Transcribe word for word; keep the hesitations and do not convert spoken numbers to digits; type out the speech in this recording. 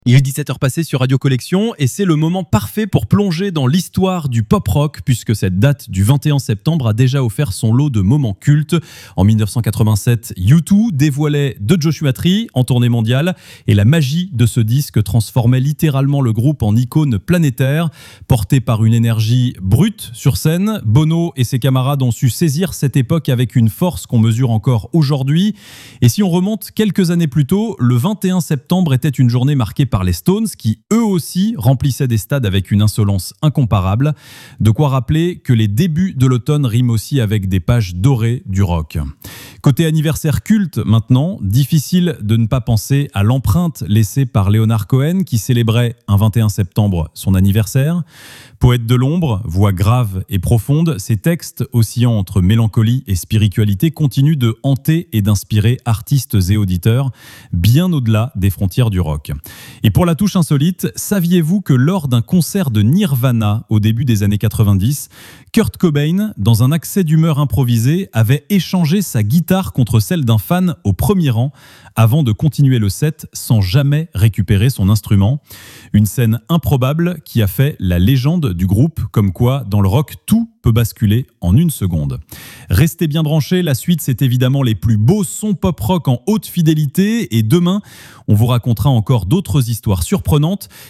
Il est dix-sept heures passées sur Radio Collection et c'est le moment parfait pour plonger dans l'histoire du pop-rock puisque cette date du vingt et un septembre a déjà offert son lot de moments cultes. En dix-neuf cent quatre-vingt-sept, U deux dévoilait The Joshua Tree en tournée mondiale et la magie de ce disque transformait littéralement le groupe en icône planétaire. Porté par une énergie brute sur scène, Bono et ses camarades ont su saisir cette époque avec une force qu'on mesure encore aujourd'hui. Et si on remonte quelques années plus tôt, le vingt et un septembre était une journée marquée par les Stones qui, eux aussi, remplissaient des stades avec une insolence incomparable. De quoi rappeler que les débuts de l'automne riment aussi avec des pages dorées du rock. Côté anniversaire culte maintenant, difficile de ne pas penser à l'empreinte laissée par Leonard Cohen qui célébrait un vingt et un septembre son anniversaire. Poète de l'ombre, voix grave et profonde, ses textes oscillant entre mélancolie et spiritualité continuent de hanter et d'inspirer artistes et auditeurs bien au-delà des frontières du rock. Et pour la touche insolite, saviez-vous que lors d'un concert de Nirvana au début des années quatre-vingt-dix, Kurt Cobain, dans un accès d'humeur improvisé, avait échangé sa guitare contre celle d'un fan au premier rang avant de continuer le set sans jamais récupérer son instrument. Une scène improbable qui a fait la légende du groupe, comme quoi dans le rock tout peut basculer en une seconde. Restez bien branchés, la suite c'est évidemment les plus beaux sons pop-rock en haute fidélité et demain on vous racontera encore d'autres histoires surprenantes